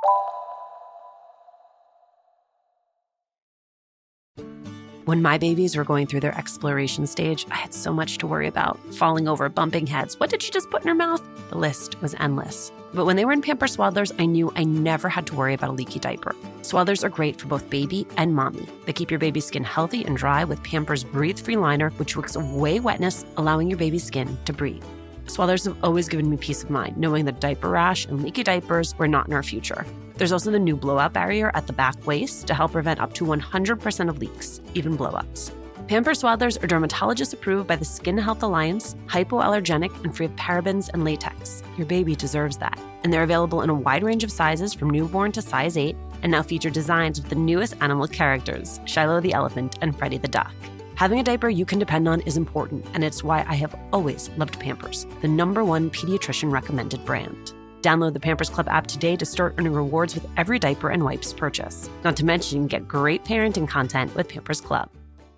When my babies were going through their exploration stage, I had so much to worry about. Falling over, bumping heads. What did she just put in her mouth? The list was endless. But when they were in Pampers Swaddlers, I knew I never had to worry about a leaky diaper. Swaddlers are great for both baby and mommy. They keep your baby's skin healthy and dry with Pampers Breathe-Free Liner, which wicks away wetness, allowing your baby's skin to breathe. Swaddlers have always given me peace of mind, knowing that diaper rash and leaky diapers were not in our future. There's also the new blowout barrier at the back waist to help prevent up to 100% of leaks, even blowouts. Pampers Swaddlers are dermatologist approved by the Skin Health Alliance, hypoallergenic, and free of parabens and latex. Your baby deserves that. And they're available in a wide range of sizes from newborn to size 8, and now feature designs with the newest animal characters, Shiloh the elephant and Freddie the duck. Having a diaper you can depend on is important, and it's why I have always loved Pampers, the #1 pediatrician recommended brand. Download the Pampers Club app today to start earning rewards with every diaper and wipes purchase. Not to mention, you can get great parenting content with Pampers Club.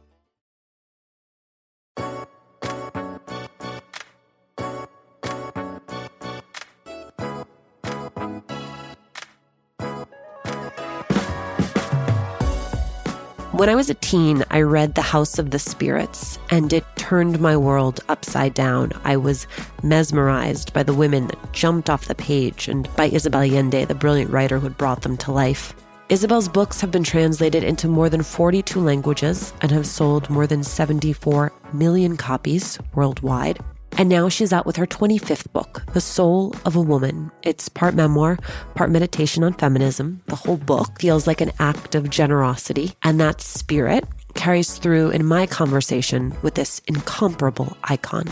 When I was a teen, I read The House of the Spirits, and it turned my world upside down. I was mesmerized by the women that jumped off the page and by Isabel Allende, the brilliant writer who had brought them to life. Isabel's books have been translated into more than 42 languages and have sold more than 74 million copies worldwide. And now she's out with her 25th book, The Soul of a Woman. It's part memoir, part meditation on feminism. The whole book feels like an act of generosity, and that spirit carries through in my conversation with this incomparable icon.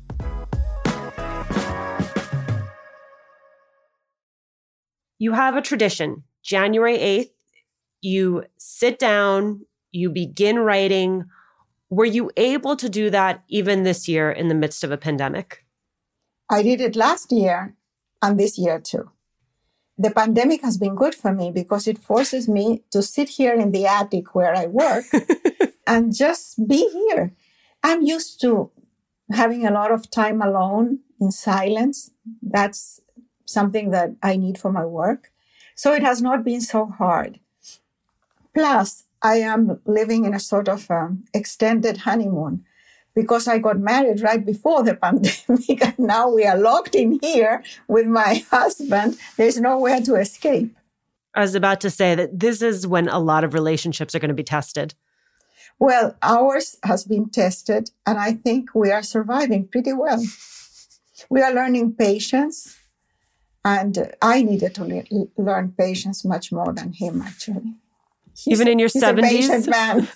You have a tradition. January 8th, you sit down, you begin writing. Were you able to do that even this year in the midst of a pandemic? I did it last year and this year too. The pandemic has been good for me because it forces me to sit here in the attic where I work and just be here. I'm used to having a lot of time alone in silence. That's something that I need for my work. So it has not been so hard. Plus, I am living in a sort of extended honeymoon because I got married right before the pandemic and now we are locked in here with my husband. There's nowhere to escape. I was about to say that this is when a lot of relationships are going to be tested. Well, ours has been tested and I think we are surviving pretty well. We are learning patience and I needed to learn patience much more than him, actually. Even in your 70s? He's a patient man.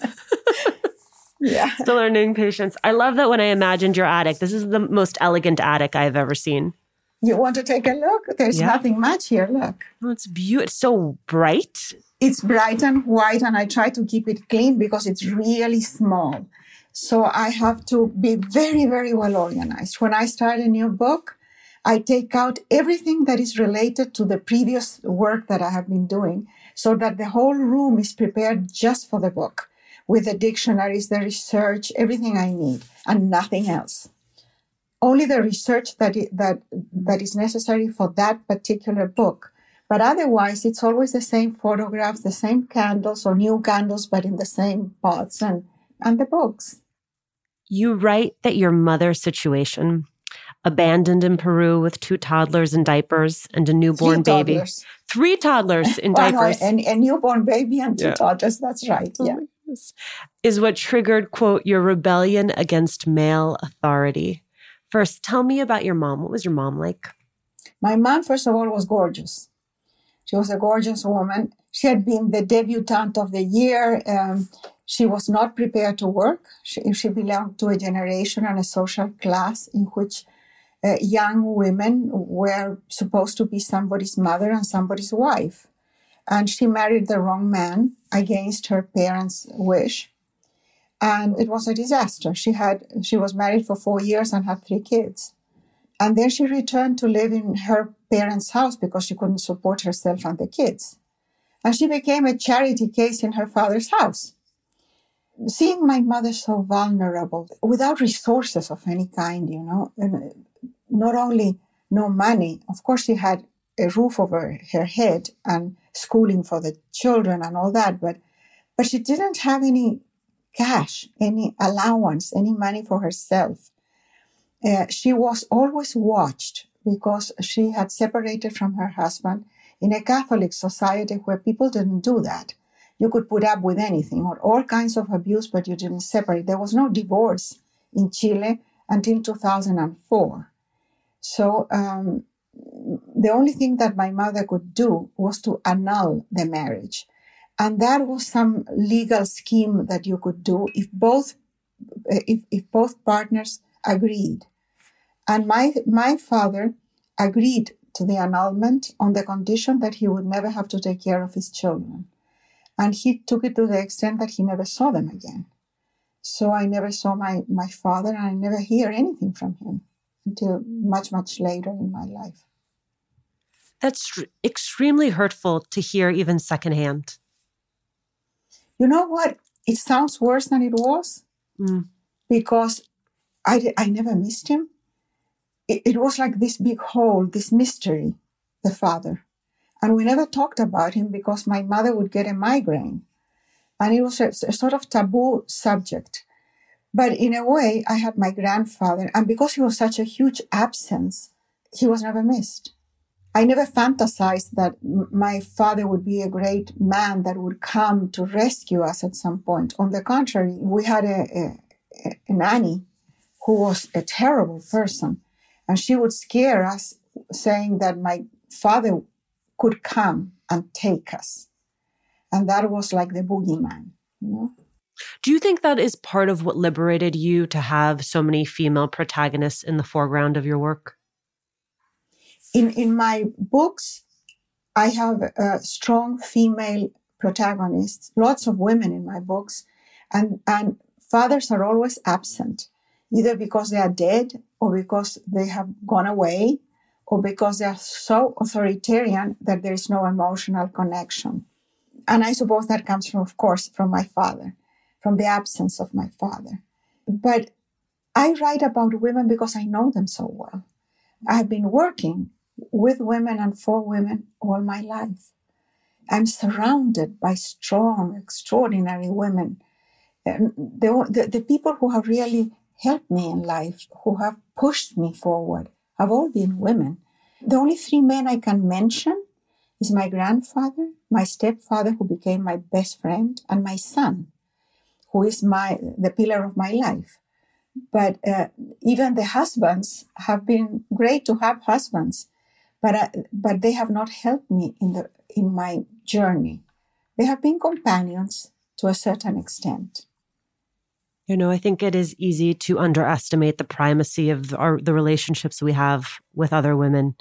Yeah. Still learning patience. I love that when I imagined your attic. This is the most elegant attic I've ever seen. You want to take a look? There's nothing much here. Look. Oh, it's beautiful. It's so bright. It's bright and white, and I try to keep it clean because it's really small. So I have to be very, very well organized. When I start a new book, I take out everything that is related to the previous work that I have been doing so that the whole room is prepared just for the book with the dictionaries, the research, everything I need, and nothing else. Only the research that is necessary for that particular book. But otherwise, it's always the same photographs, the same candles or new candles, but in the same pots and the books. You write that your mother's situation, abandoned in Peru with 2 toddlers in diapers and a newborn baby. 3 toddlers in diapers. No, a newborn baby and 2 toddlers. That's right. Yeah. Is what triggered, quote, your rebellion against male authority. First, tell me about your mom. What was your mom like? My mom, first of all, was gorgeous. She was a gorgeous woman. She had been the debutante of the year. She was not prepared to work. She belonged to a generation and a social class in which young women were supposed to be somebody's mother and somebody's wife. And she married the wrong man against her parents' wish. And it was a disaster. She was married for 4 years and had 3 kids. And then she returned to live in her parents' house because she couldn't support herself and the kids. And she became a charity case in her father's house. Seeing my mother so vulnerable, without resources of any kind, and not only no money. Of course, she had a roof over her head and schooling for the children and all that, but she didn't have any cash, any allowance, any money for herself. She was always watched because she had separated from her husband in a Catholic society where people didn't do that. You could put up with anything or all kinds of abuse, but you didn't separate. There was no divorce in Chile until 2004. So the only thing that my mother could do was to annul the marriage. And that was some legal scheme that you could do if both partners agreed. And my father agreed to the annulment on the condition that he would never have to take care of his children. And he took it to the extent that he never saw them again. So I never saw my father, and I never hear anything from him until much, much later in my life. That's extremely hurtful to hear, even secondhand. You know what? It sounds worse than it was because I never missed him. It was like this big hole, this mystery, the father. And we never talked about him because my mother would get a migraine. And it was a sort of taboo subject. But in a way, I had my grandfather. And because he was such a huge absence, he was never missed. I never fantasized that my father would be a great man that would come to rescue us at some point. On the contrary, we had a nanny who was a terrible person. And she would scare us, saying that my father could come and take us. And that was like the boogeyman, you know? Do you think that is part of what liberated you to have so many female protagonists in the foreground of your work? In my books, I have strong female protagonists, lots of women in my books, and fathers are always absent, either because they are dead or because they have gone away or because they are so authoritarian that there is no emotional connection. And I suppose that comes from, of course, from my father, from the absence of my father. But I write about women because I know them so well. I have been working with women and for women all my life. I'm surrounded by strong, extraordinary women. And the people who have really helped me in life, who have pushed me forward, have all been women. The only three men I can mention is my grandfather, my stepfather, who became my best friend, and my son, who is the pillar of my life. But even the husbands have been great to have husbands, but they have not helped me in my journey. They have been companions to a certain extent. You know, I think it is easy to underestimate the primacy of the relationships we have with other women.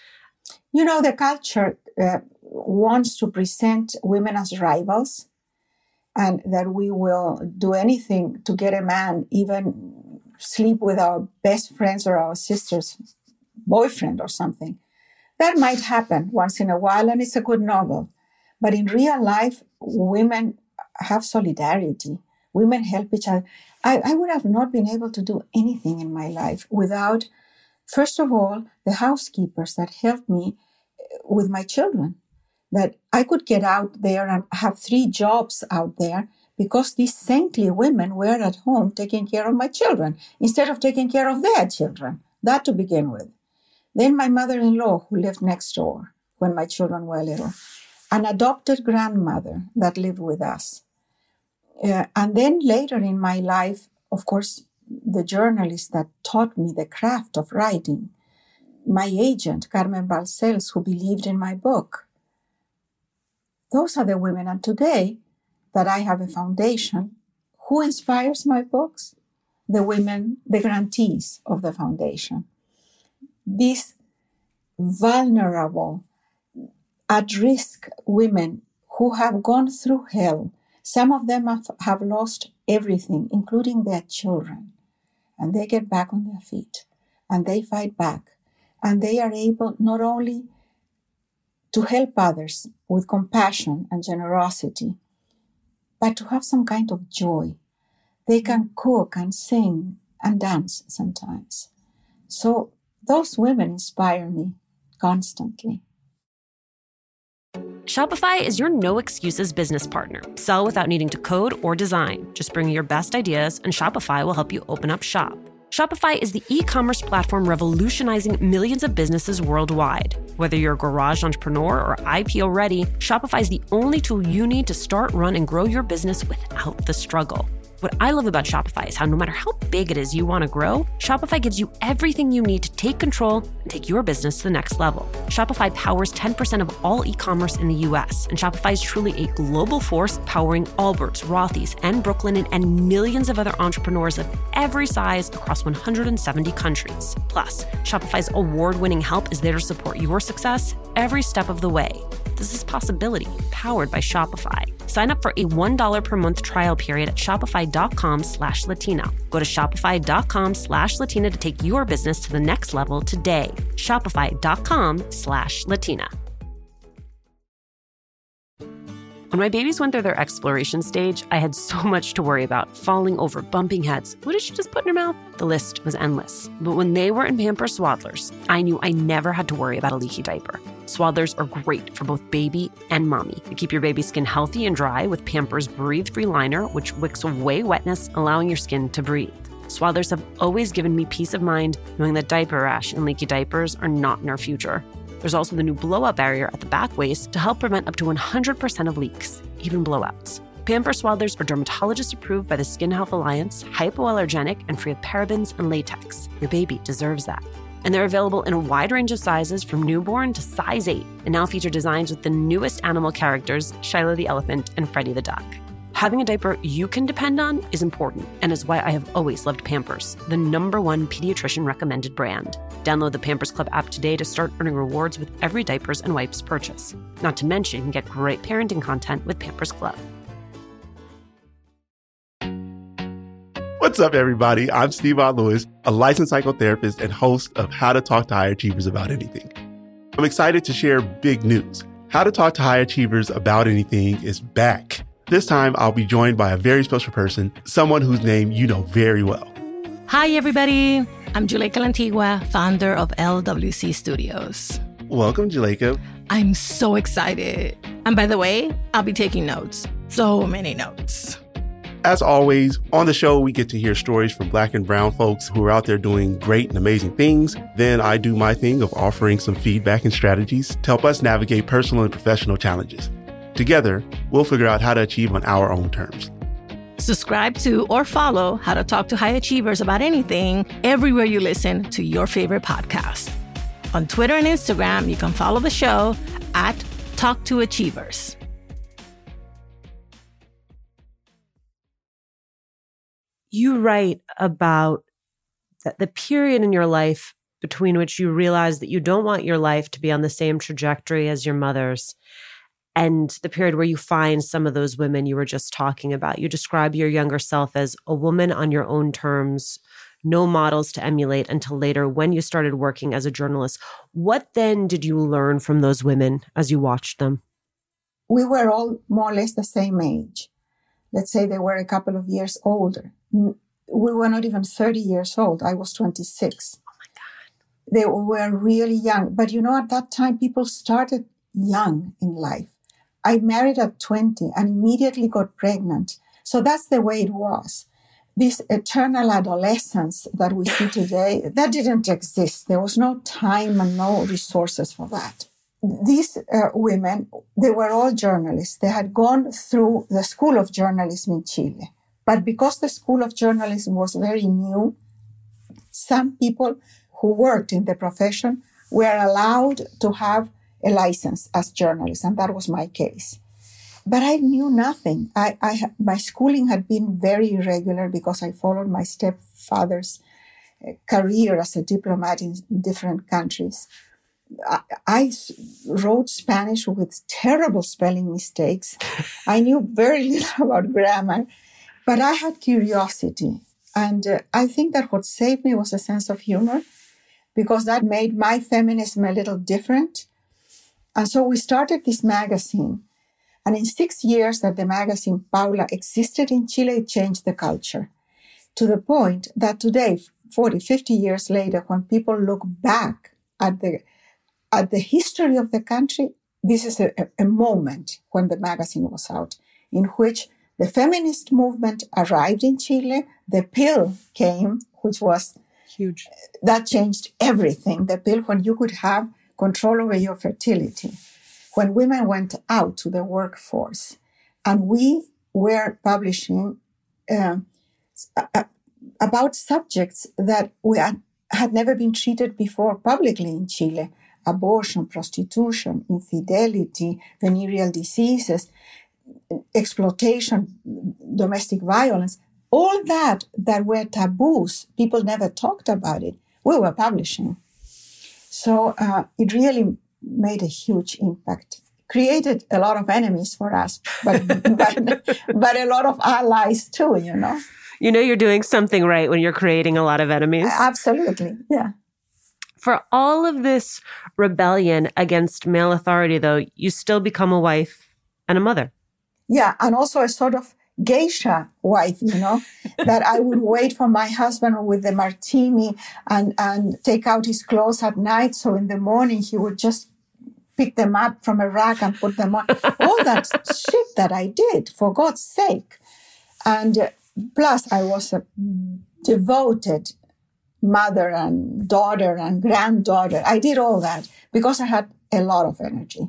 You know, the culture wants to present women as rivals, and that we will do anything to get a man, even sleep with our best friends or our sister's boyfriend or something. That might happen once in a while, and it's a good novel. But in real life, women have solidarity. Women help each other. I would have not been able to do anything in my life without, first of all, the housekeepers that helped me with my children. That I could get out there and have 3 jobs out there because these saintly women were at home taking care of my children instead of taking care of their children. That to begin with. Then my mother-in-law, who lived next door when my children were little. An adopted grandmother that lived with us. And then later in my life, of course, the journalist that taught me the craft of writing. My agent, Carmen Balcells, who believed in my book. Those are the women. And today that I have a foundation, who inspires my books? The women, the grantees of the foundation. These vulnerable, at-risk women who have gone through hell. Some of them have lost everything, including their children. And they get back on their feet. And they fight back. And they are able not only to help others with compassion and generosity, but to have some kind of joy. They can cook and sing and dance sometimes. So those women inspire me constantly. Shopify is your no-excuses business partner. Sell without needing to code or design. Just bring your best ideas, and Shopify will help you open up shop. Shopify is the e-commerce platform revolutionizing millions of businesses worldwide. Whether you're a garage entrepreneur or IPO ready, Shopify is the only tool you need to start, run, and grow your business without the struggle. What I love about Shopify is how no matter how big it is you want to grow, Shopify gives you everything you need to take control and take your business to the next level. Shopify powers 10% of all e-commerce in the US, and Shopify is truly a global force powering Allbirds, Rothy's, and Brooklinen, and millions of other entrepreneurs of every size across 170 countries. Plus, Shopify's award-winning help is there to support your success every step of the way. This is Possibility, powered by Shopify. Sign up for a $1 per month trial period at shopify.com/Latina. Go to shopify.com/Latina to take your business to the next level today. Shopify.com/Latina. When my babies went through their exploration stage, I had so much to worry about. Falling over, bumping heads. What did she just put in her mouth? The list was endless. But when they were in Pampers Swaddlers, I knew I never had to worry about a leaky diaper. Swaddlers are great for both baby and mommy. They keep your baby's skin healthy and dry with Pampers Breathe-Free Liner, which wicks away wetness, allowing your skin to breathe. Swaddlers have always given me peace of mind knowing that diaper rash and leaky diapers are not in our future. There's also the new blowout barrier at the back waist to help prevent up to 100% of leaks, even blowouts. Pampers Swaddlers are dermatologist approved by the Skin Health Alliance, hypoallergenic, and free of parabens and latex. Your baby deserves that. And they're available in a wide range of sizes from newborn to size 8, and now feature designs with the newest animal characters, Shiloh the elephant and Freddie the duck. Having a diaper you can depend on is important, and is why I have always loved Pampers, the #1 pediatrician recommended brand. Download the Pampers Club app today to start earning rewards with every diapers and wipes purchase. Not to mention, you can get great parenting content with Pampers Club. What's up, everybody? I'm Steve Lewis, a licensed psychotherapist and host of How to Talk to High Achievers About Anything. I'm excited to share big news. How to Talk to High Achievers About Anything is back. This time, I'll be joined by a very special person, someone whose name you know very well. Hi, everybody. I'm Juleyka Lantigua, founder of LWC Studios. Welcome, Juleyka. I'm so excited. And by the way, I'll be taking notes. So many notes. As always, on the show, we get to hear stories from Black and brown folks who are out there doing great and amazing things. Then I do my thing of offering some feedback and strategies to help us navigate personal and professional challenges. Together, we'll figure out how to achieve on our own terms. Subscribe to or follow How to Talk to High Achievers About Anything everywhere you listen to your favorite podcast. On Twitter and Instagram, you can follow the show at Talk to Achievers. You write about the period in your life between which you realize that you don't want your life to be on the same trajectory as your mother's, and the period where you find some of those women you were just talking about. You describe your younger self as a woman on your own terms, no models to emulate until later when you started working as a journalist. What then did you learn from those women as you watched them? We were all more or less the same age. Let's say they were a couple of years older. We were not even 30 years old. I was 26. Oh my God. They were really young. But at that time, people started young in life. I married at 20 and immediately got pregnant. So that's the way it was. This eternal adolescence that we see today, that didn't exist. There was no time and no resources for that. These women, they were all journalists. They had gone through the School of Journalism in Chile. But because the School of Journalism was very new, some people who worked in the profession were allowed to have a license as journalists, and that was my case. But I knew nothing. My schooling had been very irregular because I followed my stepfather's career as a diplomat in different countries. I wrote Spanish with terrible spelling mistakes. I knew very little about grammar, but I had curiosity. And I think that what saved me was a sense of humor, because that made my feminism a little different. And so we started this magazine. And in 6 years that the magazine Paula existed in Chile, it changed the culture to the point that today, 40, 50 years later, when people look back at the history of the country, this is a moment when the magazine was out, in which the feminist movement arrived in Chile. The pill came, which was huge. That changed everything. The pill, when you could have control over your fertility, when women went out to the workforce, and we were publishing about subjects that we had never been treated before publicly in Chile: abortion, prostitution, infidelity, venereal diseases, exploitation, domestic violence. All that were taboos, people never talked about it, we were publishing. So it really made a huge impact. Created a lot of enemies for us, but a lot of allies too, you know. You know you're doing something right when you're creating a lot of enemies. Absolutely, yeah. For all of this rebellion against male authority, though, you still become a wife and a mother. Yeah, and also a sort of geisha wife, you know, that I would wait for my husband with the martini and take out his clothes at night. So in the morning, he would just pick them up from a rack and put them on. All that shit that I did, for God's sake. And plus, I was a devoted mother and daughter and granddaughter. I did all that because I had a lot of energy.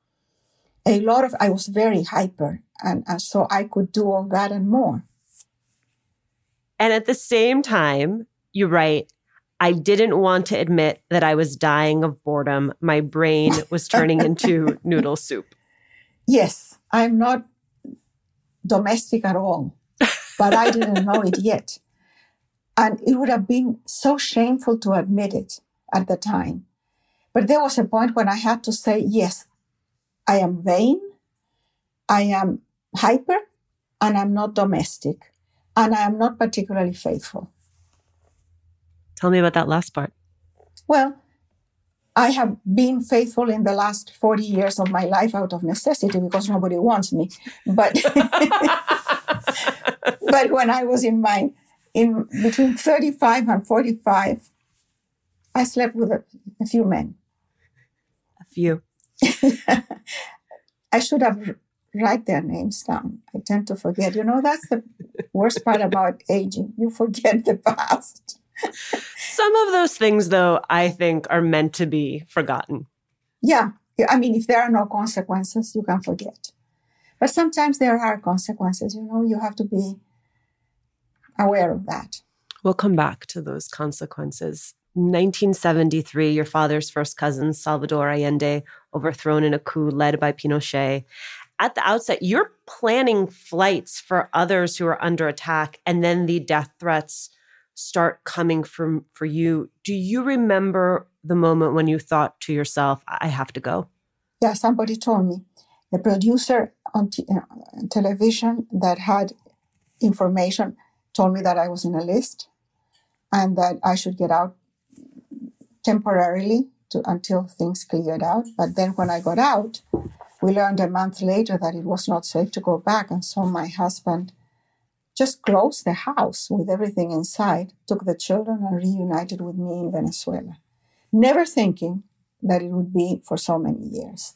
I was very hyper, and so I could do all that and more. And at the same time, you write, I didn't want to admit that I was dying of boredom. My brain was turning into noodle soup. Yes, I'm not domestic at all, but I didn't know it yet. And it would have been so shameful to admit it at the time. But there was a point when I had to say, yes, I am vain, I am hyper, and I'm not domestic, and I am not particularly faithful. Tell me about that last part. Well, I have been faithful in the last 40 years of my life out of necessity because nobody wants me. But but when I was in between 35 and 45, I slept with a few men. A few. I should have write their names down. I tend to forget. You know, that's the worst part about aging. You forget the past. Some of those things, though, I think are meant to be forgotten. Yeah. I mean, if there are no consequences, you can forget. But sometimes there are consequences. You know, you have to be aware of that. We'll come back to those consequences. 1973, your father's first cousin, Salvador Allende, overthrown in a coup led by Pinochet. At the outset, you're planning flights for others who are under attack, and then the death threats start coming for you. Do you remember the moment when you thought to yourself, I have to go? Yeah, somebody told me. A producer on television that had information told me that I was in a list and that I should get out temporarily until things cleared out. But then when I got out, we learned a month later that it was not safe to go back. And so my husband just closed the house with everything inside, took the children and reunited with me in Venezuela, never thinking that it would be for so many years.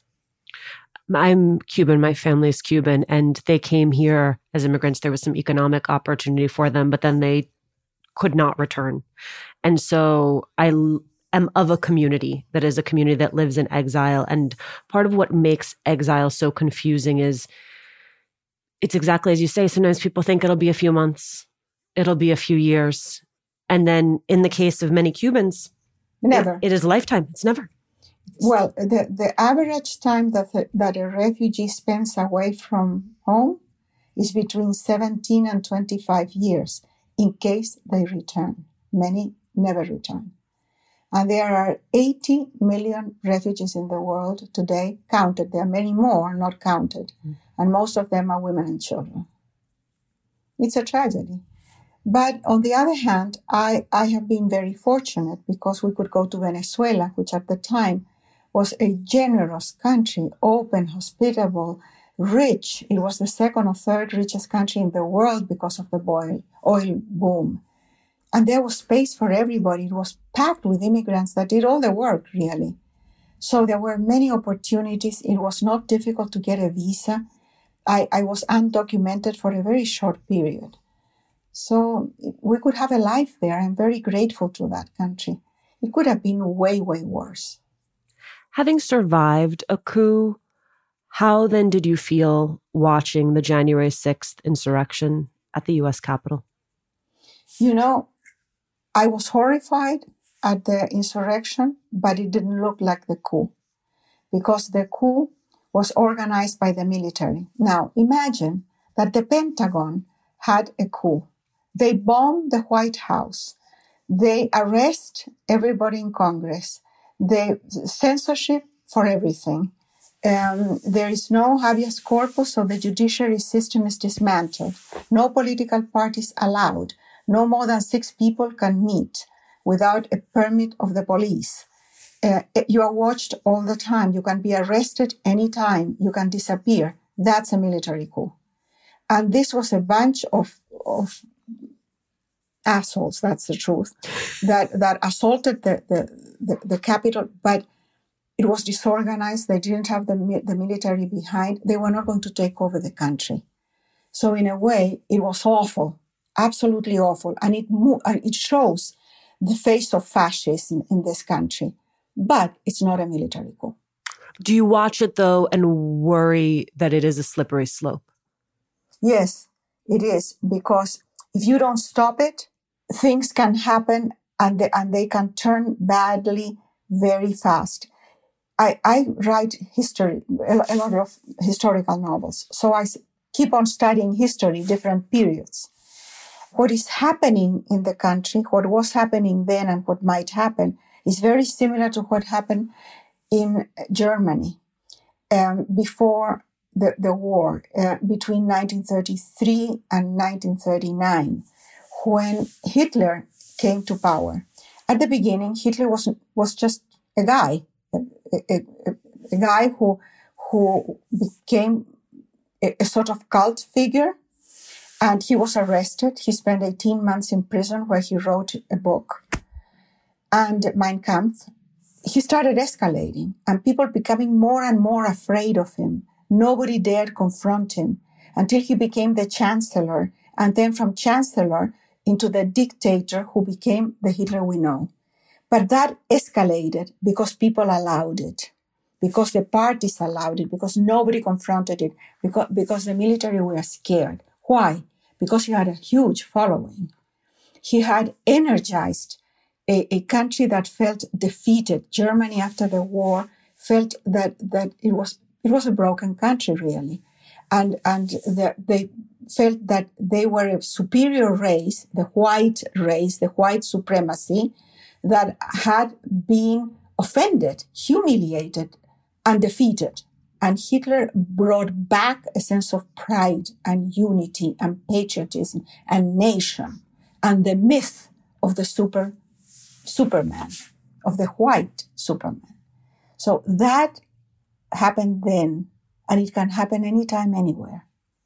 I'm Cuban, my family's Cuban, and they came here as immigrants. There was some economic opportunity for them, but then they could not return. And so I am of a community that is a community that lives in exile. And part of what makes exile so confusing is it's exactly as you say. Sometimes people think it'll be a few months, it'll be a few years. And then in the case of many Cubans, never. It is a lifetime. It's never. Well, the average time that a refugee spends away from home is between 17 and 25 years in case they return. Many never return. And there are 80 million refugees in the world today, counted. There are many more not counted. And most of them are women and children. It's a tragedy. But on the other hand, I have been very fortunate because we could go to Venezuela, which at the time was a generous country, open, hospitable, rich. It was the second or third richest country in the world because of the oil boom. And there was space for everybody. It was packed with immigrants that did all the work, really. So there were many opportunities. It was not difficult to get a visa. I was undocumented for a very short period. So we could have a life there. I'm very grateful to that country. It could have been way, way worse. Having survived a coup, how then did you feel watching the January 6th insurrection at the U.S. Capitol? You know, I was horrified at the insurrection, but it didn't look like the coup, because the coup was organized by the military. Now, imagine that the Pentagon had a coup. They bomb the White House. They arrest everybody in Congress. They censorship for everything. There is no habeas corpus, so the judiciary system is dismantled. No political parties allowed. No more than 6 people can meet without a permit of the police. You are watched all the time. You can be arrested anytime. You can disappear. That's a military coup. And this was a bunch of assholes, that's the truth, that assaulted the Capitol, but it was disorganized. They didn't have the military behind. They were not going to take over the country. So in a way, it was awful, absolutely awful. And it shows the face of fascism in this country. But it's not a military coup. Do you watch it, though, and worry that it is a slippery slope? Yes, it is. Because if you don't stop it, things can happen and they can turn badly very fast. I write history, a lot of historical novels. So I keep on studying history, different periods. What is happening in the country, what was happening then and what might happen, is very similar to what happened in Germany before the war, between 1933 and 1939, when Hitler came to power. At the beginning, Hitler was just a guy, a guy who became a sort of cult figure, and he was arrested. He spent 18 months in prison where he wrote a book. And Mein Kampf, he started escalating and people becoming more and more afraid of him. Nobody dared confront him until he became the chancellor, and then from chancellor into the dictator who became the Hitler we know. But that escalated because people allowed it, because the parties allowed it, because nobody confronted it, because the military were scared. Why? Because he had a huge following. He had energized a country that felt defeated. Germany, after the war, felt that it was a broken country, really. And they felt that they were a superior race, the white supremacy, that had been offended, humiliated, and defeated. And Hitler brought back a sense of pride and unity and patriotism and nation and the myth of the Superman, of the white Superman. So that happened then, and it can happen anytime, anywhere.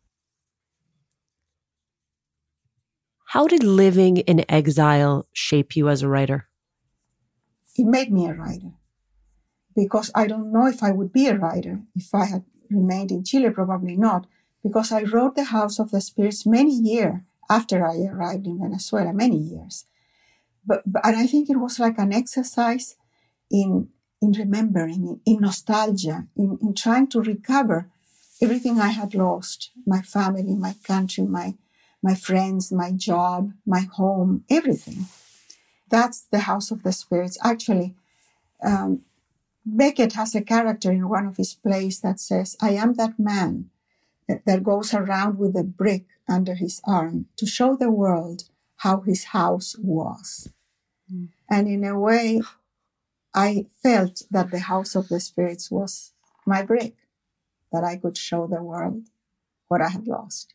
How did living in exile shape you as a writer? It made me a writer, because I don't know if I would be a writer if I had remained in Chile, probably not, because I wrote The House of the Spirits many years after I arrived in Venezuela, many years. And I think it was like an exercise in remembering, in nostalgia, in trying to recover everything I had lost, my family, my country, my friends, my job, my home, everything. That's The House of the Spirits. Actually, Beckett has a character in one of his plays that says, I am that man that goes around with a brick under his arm to show the world how his house was. Mm. And in a way, I felt that The House of the Spirits was my brick, that I could show the world what I had lost.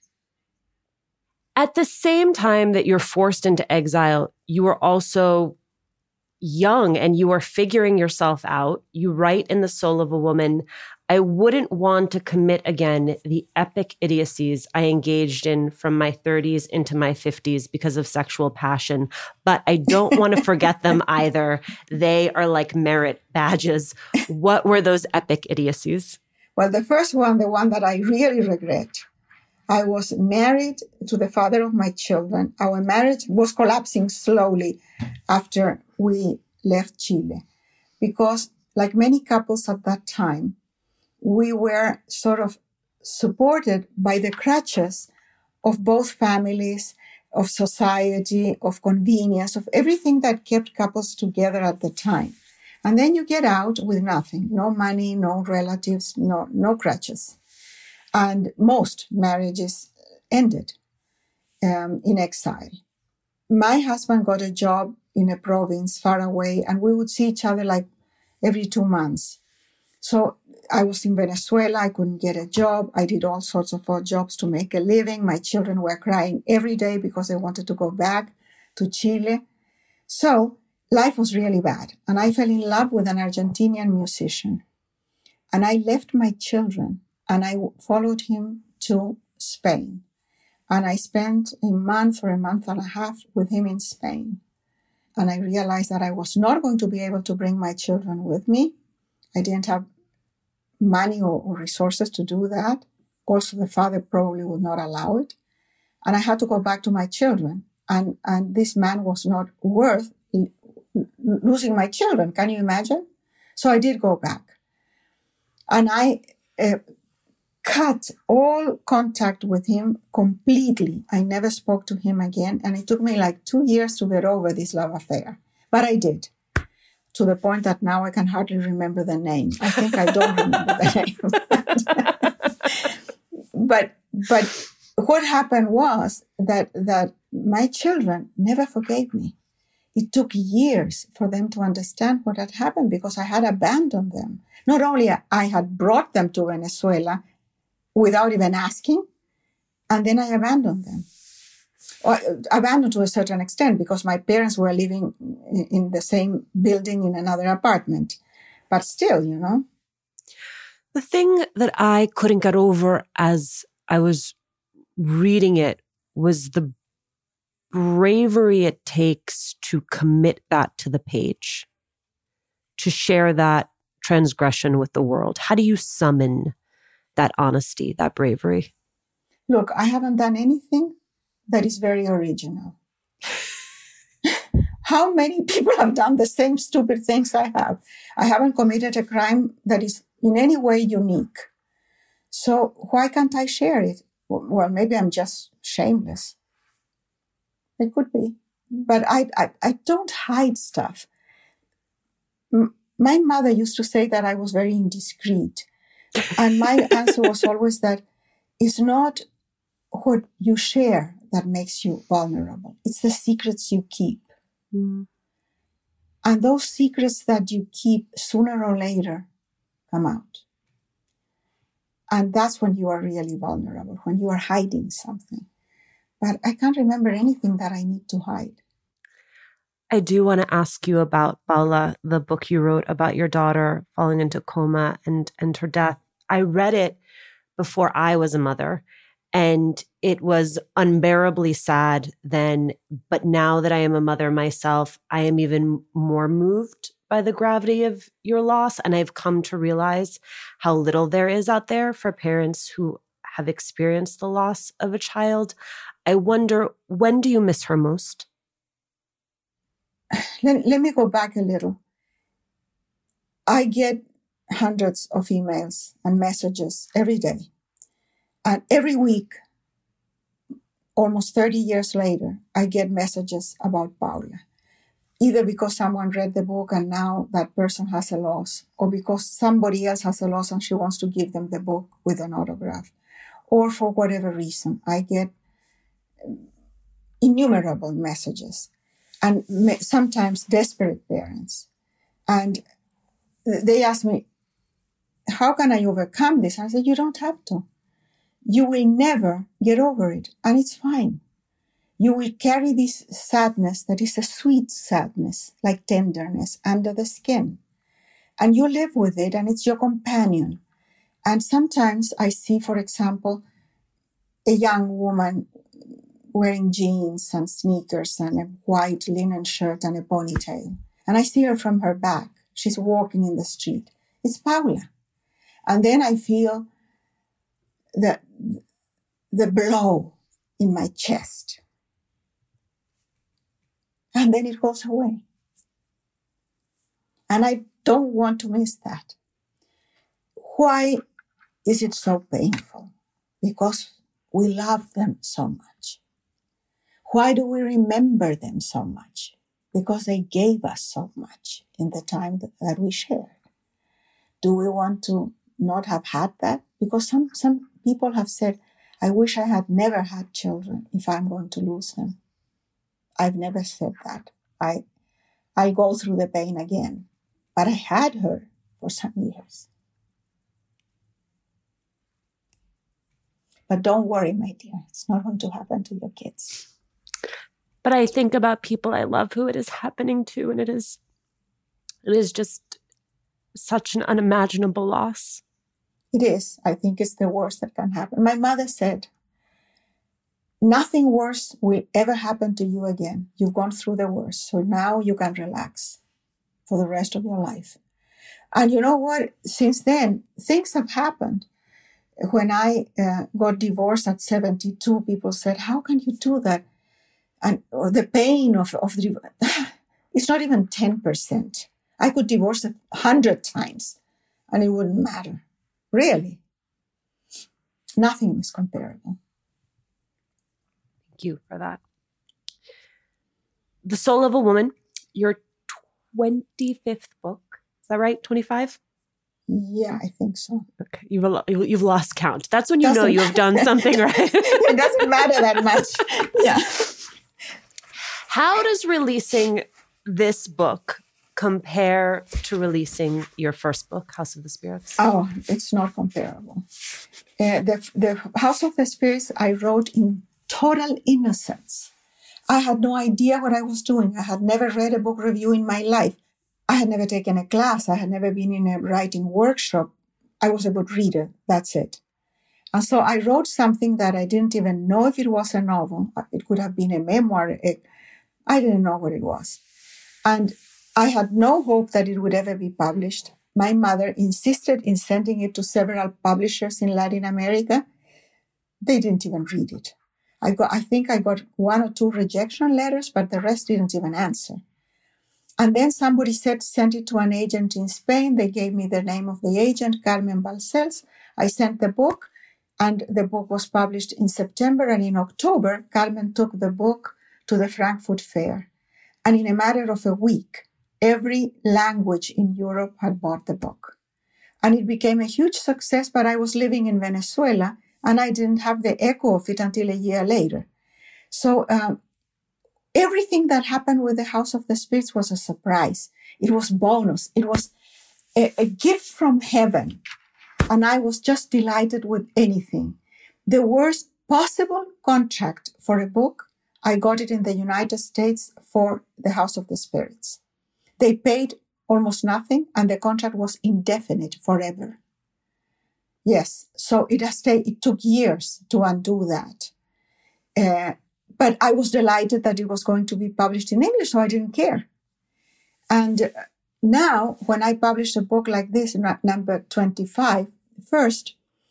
At the same time that you're forced into exile, you were also young and you are figuring yourself out. You write in The Soul of a Woman, I wouldn't want to commit again the epic idiocies I engaged in from my 30s into my 50s because of sexual passion, but I don't want to forget them either. They are like merit badges. What were those epic idiocies? Well, the first one, the one that I really regret, I was married to the father of my children. Our marriage was collapsing slowly after we left Chile because, like many couples at that time, we were sort of supported by the crutches of both families, of society, of convenience, of everything that kept couples together at the time. And then you get out with nothing, no money, no relatives, no crutches. And most marriages ended in exile. My husband got a job in a province far away, and we would see each other like every 2 months. So I was in Venezuela. I couldn't get a job. I did all sorts of odd jobs to make a living. My children were crying every day because they wanted to go back to Chile. So life was really bad. And I fell in love with an Argentinian musician. And I left my children and I followed him to Spain. And I spent a month or a month and a half with him in Spain. And I realized that I was not going to be able to bring my children with me. I didn't have money or resources to do that. Also, the father probably would not allow it. And I had to go back to my children. And this man was not worth losing my children. Can you imagine? So I did go back. And I cut all contact with him completely. I never spoke to him again. And it took me like 2 years to get over this love affair. But I did. To the point that now I can hardly remember the name. I think I don't remember the name. But what happened was that my children never forgave me. It took years for them to understand what had happened because I had abandoned them. Not only I had brought them to Venezuela without even asking, and then I abandoned them. Or abandoned to a certain extent because my parents were living in the same building in another apartment. But still, you know. The thing that I couldn't get over as I was reading it was the bravery it takes to commit that to the page, to share that transgression with the world. How do you summon that honesty, that bravery? Look, I haven't done anything that is very original. How many people have done the same stupid things I have? I haven't committed a crime that is in any way unique. So why can't I share it? Well, maybe I'm just shameless. It could be. But I don't hide stuff. My mother used to say that I was very indiscreet. And my answer was always that it's not what you share that makes you vulnerable. It's the secrets you keep. Mm. And those secrets that you keep sooner or later come out. And that's when you are really vulnerable, when you are hiding something. But I can't remember anything that I need to hide. I do want to ask you about Paula, the book you wrote about your daughter falling into coma and her death. I read it before I was a mother, and it was unbearably sad then. But now that I am a mother myself, I am even more moved by the gravity of your loss. And I've come to realize how little there is out there for parents who have experienced the loss of a child. I wonder, when do you miss her most? Let me go back a little. I get hundreds of emails and messages every day. And every week, almost 30 years later, I get messages about Paula. Either because someone read the book and now that person has a loss, or because somebody else has a loss and she wants to give them the book with an autograph, or for whatever reason. I get innumerable messages, and sometimes desperate parents. And they ask me, how can I overcome this? I said, you don't have to. You will never get over it, and it's fine. you will carry this sadness that is a sweet sadness, like tenderness, under the skin. And you live with it, and it's your companion. And sometimes I see, for example, a young woman wearing jeans and sneakers and a white linen shirt and a ponytail. And I see her from her back. She's walking in the street. It's Paula. And then I feel the blow in my chest. And then it goes away. And I don't want to miss that. Why is it so painful? Because we love them so much. Why do we remember them so much? Because they gave us so much in the time that we shared. Do we want to not have had that? Because some people have said, I wish I had never had children if I'm going to lose them. I've never said that. I'll go through the pain again. But I had her for some years. But don't worry, my dear. It's not going to happen to your kids. But I think about people I love who it is happening to, and it is just such an unimaginable loss. It is. I think it's the worst that can happen. My mother said, nothing worse will ever happen to you again. You've gone through the worst, so now you can relax for the rest of your life. And you know what? Since then, things have happened. When I got divorced at 72, people said, how can you do that? And the pain of the divorce, it's not even 10%. I could divorce 100 times and it wouldn't matter. Really. Nothing is comparable. Thank you for that. The Soul of a Woman, your 25th book. Is that right? 25? Yeah, I think so. Okay, you've lost count. That's when you know you have done something right. It doesn't matter that much. Yeah. How does releasing this book compare to releasing your first book, House of the Spirits? Oh, it's not comparable. The House of the Spirits I wrote in total innocence. I had no idea what I was doing. I had never read a book review in my life. I had never taken a class. I had never been in a writing workshop. I was a good reader. That's it. And so I wrote something that I didn't even know if it was a novel. It could have been a memoir. I didn't know what it was. And I had no hope that it would ever be published. My mother insisted in sending it to several publishers in Latin America. They didn't even read it. I think I got 1 or 2 rejection letters, but the rest didn't even answer. And then somebody sent it to an agent in Spain. They gave me the name of the agent, Carmen Balcells. I sent the book, and the book was published in September. And in October, Carmen took the book to the Frankfurt Fair. And in a matter of a week, every language in Europe had bought the book. And it became a huge success, but I was living in Venezuela, and I didn't have the echo of it until a year later. So, everything that happened with the House of the Spirits was a surprise. It was bonus. It was a gift from heaven. And I was just delighted with anything. The worst possible contract for a book, I got it in the United States for the House of the Spirits. They paid almost nothing, and the contract was indefinite forever. Yes, so it took years to undo that. But I was delighted that it was going to be published in English, so I didn't care. And now, when I publish a book like this, number 25, first,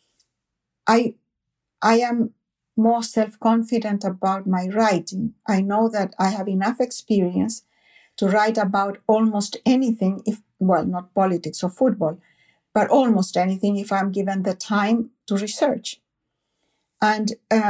I am more self-confident about my writing. I know that I have enough experience to write about almost anything, not politics or football, but almost anything if I'm given the time to research. And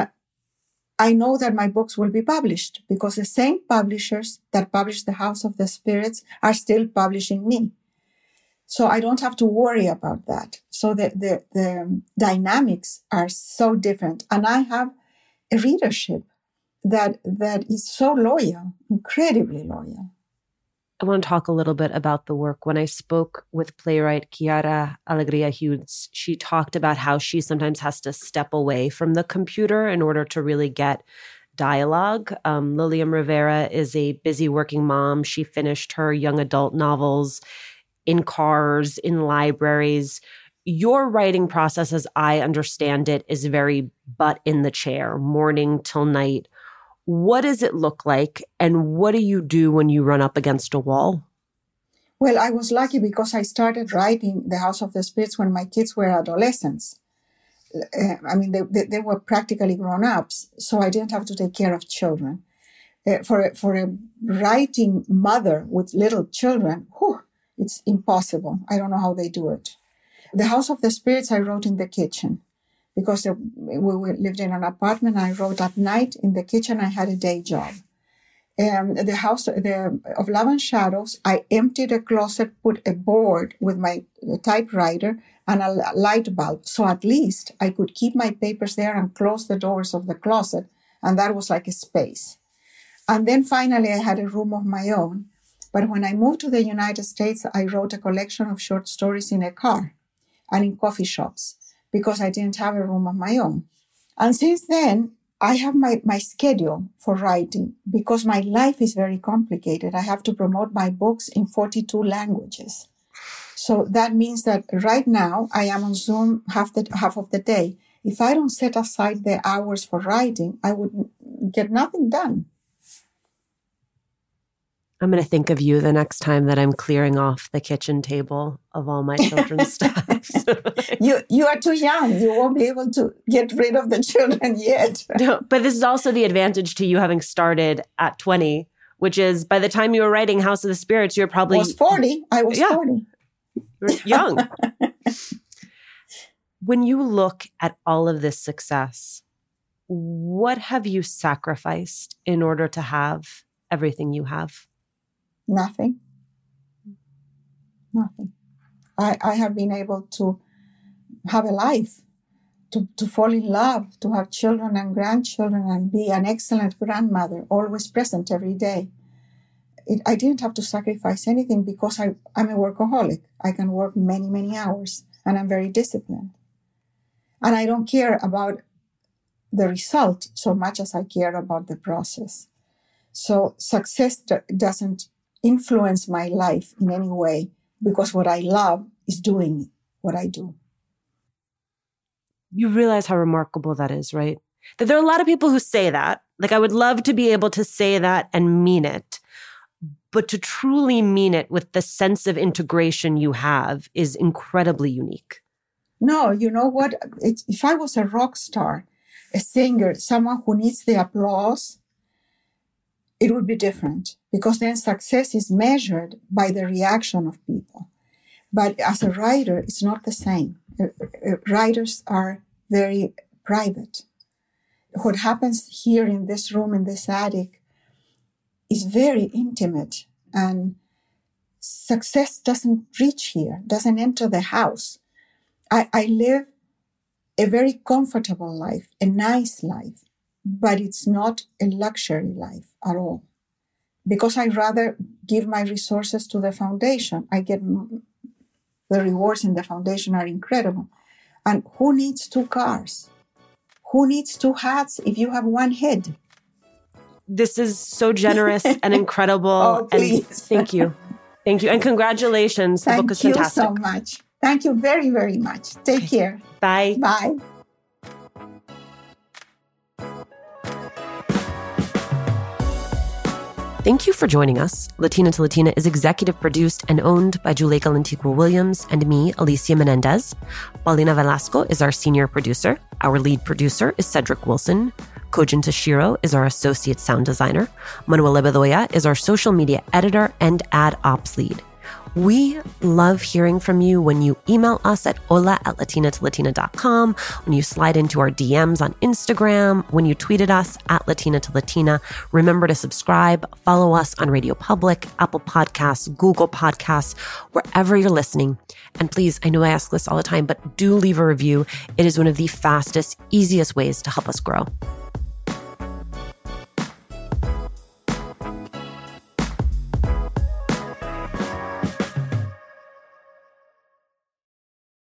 I know that my books will be published because the same publishers that published The House of the Spirits are still publishing me. So I don't have to worry about that. So the dynamics are so different. And I have a readership that is so loyal, incredibly loyal. I want to talk a little bit about the work. When I spoke with playwright Chiara Alegria Hughes, she talked about how she sometimes has to step away from the computer in order to really get dialogue. Lilian Rivera is a busy working mom. She finished her young adult novels in cars, in libraries. Your writing process, as I understand it, is very butt in the chair, morning till night. What does it look like? And what do you do when you run up against a wall? Well, I was lucky because I started writing The House of the Spirits when my kids were adolescents. They were practically grown-ups, so I didn't have to take care of children. For a writing mother with little children, it's impossible. I don't know how they do it. The House of the Spirits I wrote in the kitchen because we lived in an apartment. I wrote at night in the kitchen. I had a day job. The House of Love and Shadows, I emptied a closet, put a board with my typewriter and a light bulb. So at least I could keep my papers there and close the doors of the closet. And that was like a space. And then finally I had a room of my own. But when I moved to the United States, I wrote a collection of short stories in a car and in coffee shops because I didn't have a room of my own. And since then, I have my schedule for writing because my life is very complicated. I have to promote my books in 42 languages. So that means that right now I am on Zoom half of the day. If I don't set aside the hours for writing, I would get nothing done. I'm going to think of you the next time that I'm clearing off the kitchen table of all my children's stuff. You are too young. You won't be able to get rid of the children yet. No, but this is also the advantage to you having started at 20, which is by the time you were writing House of the Spirits, you're probably... I was 40. 40. You're young. When you look at all of this success, what have you sacrificed in order to have everything you have? Nothing. I have been able to have a life, to fall in love, to have children and grandchildren and be an excellent grandmother, always present every day. I didn't have to sacrifice anything because I'm a workaholic. I can work many, many hours and I'm very disciplined. And I don't care about the result so much as I care about the process. So success doesn't influence my life in any way because what I love is doing what I do. You realize how remarkable that is, right? That there are a lot of people who say that. Like, I would love to be able to say that and mean it. But to truly mean it with the sense of integration you have is incredibly unique. No, you know what? If I was a rock star, a singer, someone who needs the applause, it would be different because then success is measured by the reaction of people. But as a writer, it's not the same. Writers are very private. What happens here in this room, in this attic, is very intimate. And success doesn't reach here, doesn't enter the house. I live a very comfortable life, a nice life. But it's not a luxury life at all. Because I rather give my resources to the foundation. I get the rewards in the foundation are incredible. And who needs 2 cars? Who needs 2 hats if you have 1 head? This is so generous and incredible. Oh, please. And thank you. Thank you. And congratulations. The book is fantastic. Thank you so much. Thank you very, very much. Take care. Bye. Bye. Thank you for joining us. Latina to Latina is executive produced and owned by Juleyka Lantigua Williams and me, Alicia Menendez. Paulina Velasco is our senior producer. Our lead producer is Cedric Wilson. Kojin Tashiro is our associate sound designer. Manuela Bedoya is our social media editor and ad ops lead. We love hearing from you when you email us at hola@latinatolatina.com, when you slide into our DMs on Instagram, when you tweet at us at Latina to Latina. Remember to subscribe, follow us on Radio Public, Apple Podcasts, Google Podcasts, wherever you're listening. And please, I know I ask this all the time, but do leave a review. It is one of the fastest, easiest ways to help us grow.